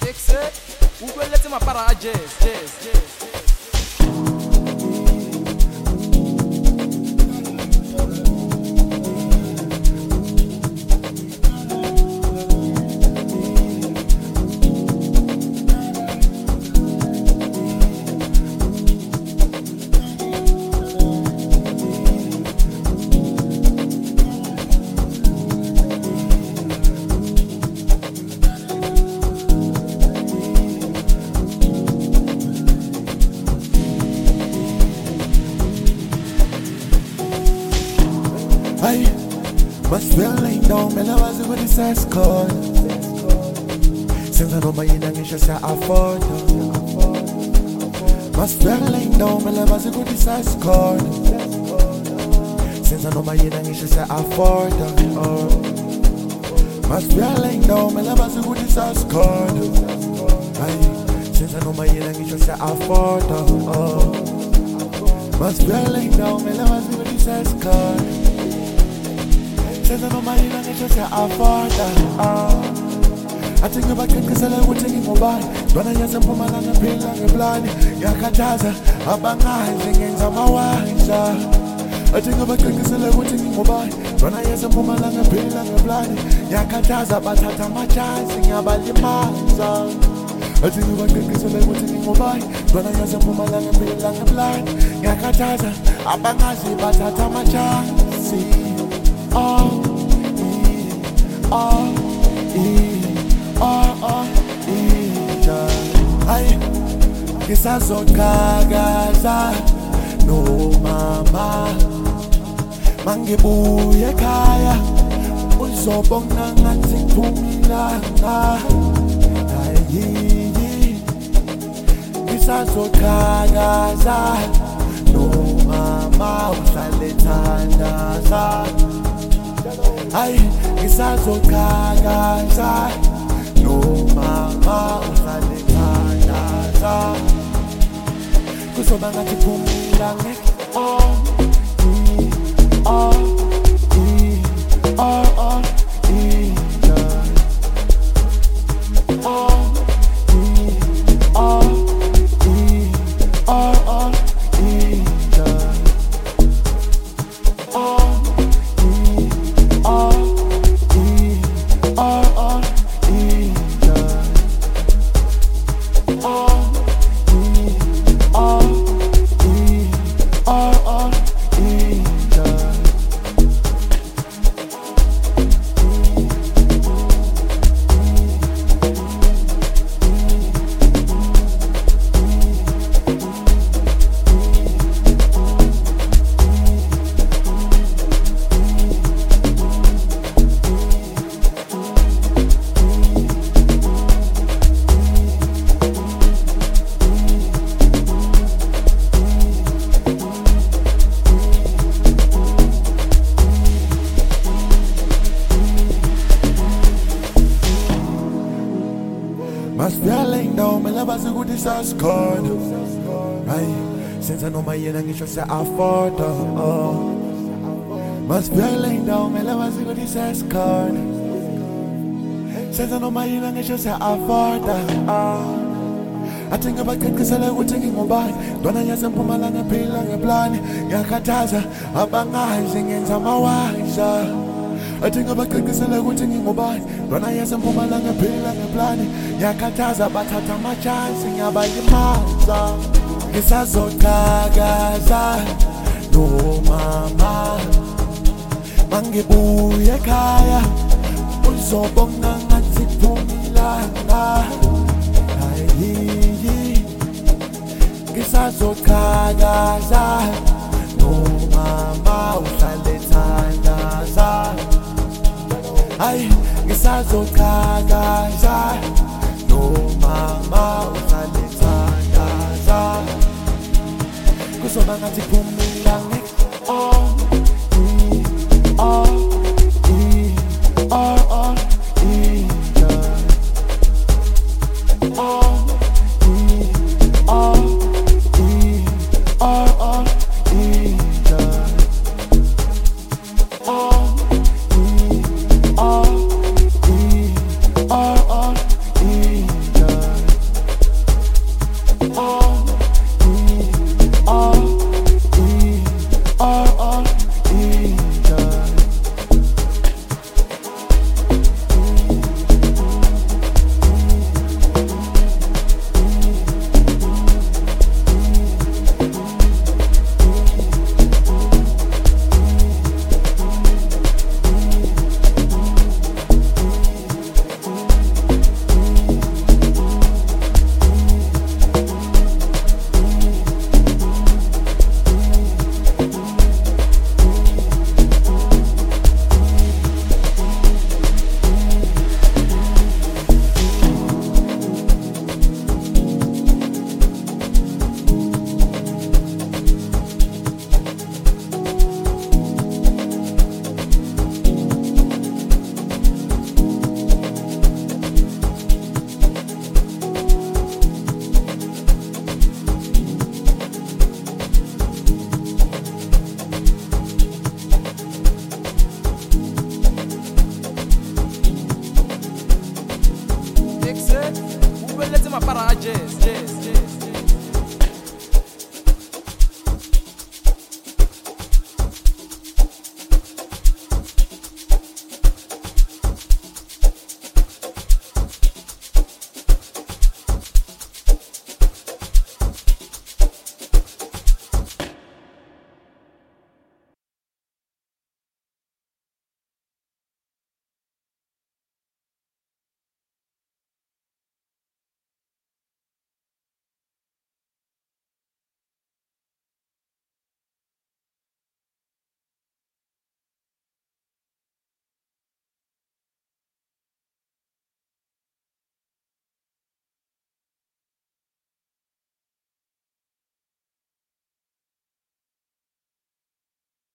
Exe, ukweletse mapara a jazz. Ay, mas laying down, me love as with this escort. Since I know my inner ngisho afford. Mas laying down, me love as with this escort. Since I know my inner ngisho afford. Mas laying down, me love as with this escort. Ay, since I know my inner ngisho afford. Mas laying down, me love as with this escort. Since I know my inner nature afford. I think about kukisela ukuthi ngimobani Dwana yasempumalanga phila ngeplani Yakhathaza abangazi ngenza amawayisa I think about kukisela ukuthi ngimobani Dwana yasempumalanga phila ngeplani Yakhathaza bathatha amachansi ngiyabalimaza I think about kukisela ukuthi ngimobani Dwana yasempumalanga phila ngeplani Yakhathaza abangazi bathatha amachansi Ay, ngisazokakaza no mama mangibuye ekhaya uzobona ngathi kuphumilanga ayi ngisazokakaza no mama uhlale thandaza ay ngisazokakaza no mama uhlale thandaza kuzoba ngathi kuphumilanga Must be laying down, my love as a good escort. Right, since I know my inner ngisho afford. Must be laying down, my love as a good escort. Since I know my inner ngisho afford. I think about kukisela ukuthi ngimobani Dwana yasempumalanga phila ngeplani Yakhathaza abangazi ngenza amawayisa I think about kukisela ukuthi ngimobani Dwana yasempumalanga phila ngeplani Yakhathaza bathatha amachansi ngiyabalimaza Ngisazokakaza no mama mangibuye ekhaya uzobona ngathi kuphumilanga ngisazokakaza no mama uhlale thandaza ay ngisazokakaza no mama uhlale thandaza kuzoba ngathi kuphumilanga ngibeletse mapara a jazz, jazz, jazz.